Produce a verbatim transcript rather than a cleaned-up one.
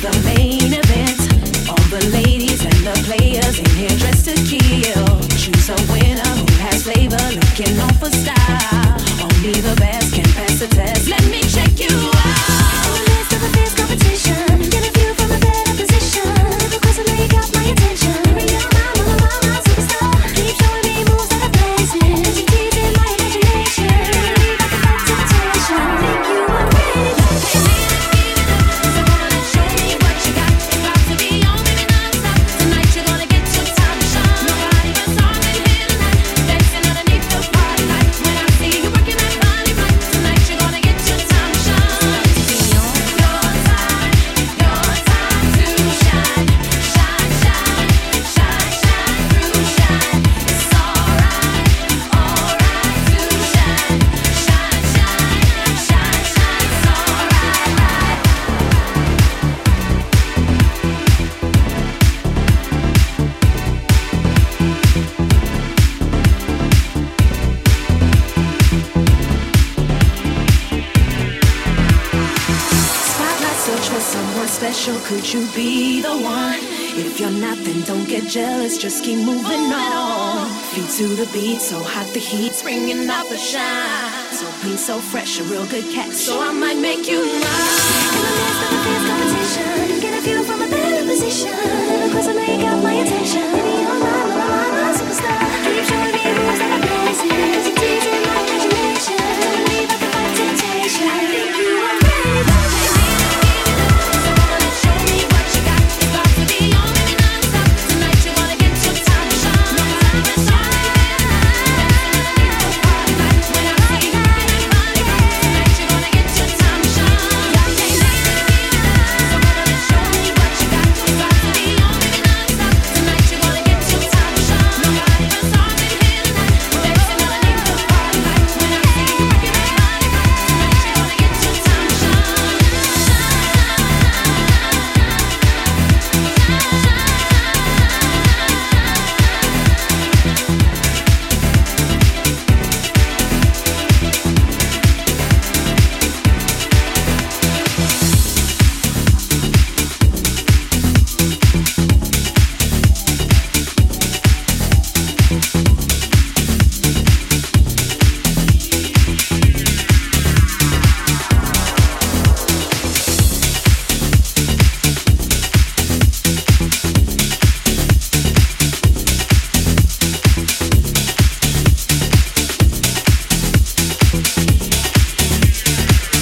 the main event. All the ladies and the players in here dressed to kill. Choose a winner who has flavor, looking on for style. Only the best can pass the test. Let me check you out. In the midst of a fierce competition, get a view from a better position. Never question that you got my attention. Baby, you're my, my, my, my superstar. Keep showing me moves that are blazing. You're teasing my imagination. Leave like a fat temptation. Think you are ready? So come on and show me what you got. It's about to be on, baby, non-stop. Tonight you're gonna get your time to shine. Nobody but song in here tonight. Dancing underneath the party light. When I see you working that body right. Tonight you're gonna get your time to shine. Be on your time, your time to shine. Shine, shine, shine, shine through shine. It's alright, alright to shine. Shine, shine, shine, shine, it's alright. Spotlight search for someone special. Could you be the one? If you're not, then don't get jealous. Just keep moving on. Feet to the beat, so hot the heat's bringing out the shine. So clean, so fresh, a real good catch. So I might make you mine. In the midst of a fierce competition, get a view from a better position. Of course I know you got